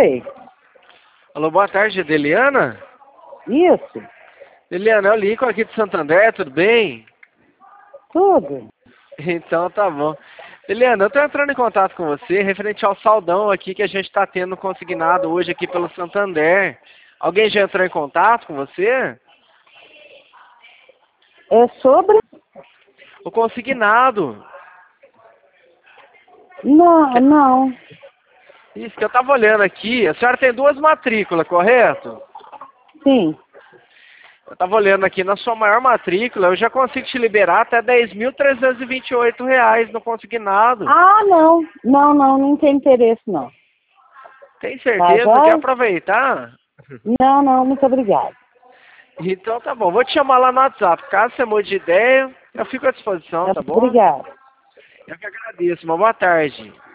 Oi, Alô, boa tarde, Deliana? isso, Deliana, é o Lincoln aqui de Santander, tudo bem? tudo. Então tá bom. Deliana, eu tô entrando em contato com você referente ao saldão aqui que a gente tá tendo consignado hoje aqui pelo Santander. Alguém já entrou em contato com você? É sobre? O consignado. Não, não. Isso, que eu tava olhando aqui, a senhora tem duas matrículas, correto? Sim. Eu tava olhando aqui, na sua maior matrícula, eu já consigo te liberar até R$ 10.328 no consignado. Ah, não. Não, não, não tem interesse, não. Tem Tá, certeza? Quer joia? aproveitar? Não, não, muito obrigada. Então tá bom, vou te chamar lá no WhatsApp. Caso você mude de ideia, eu fico à disposição, tá bom? Obrigada. Eu que agradeço, uma boa tarde.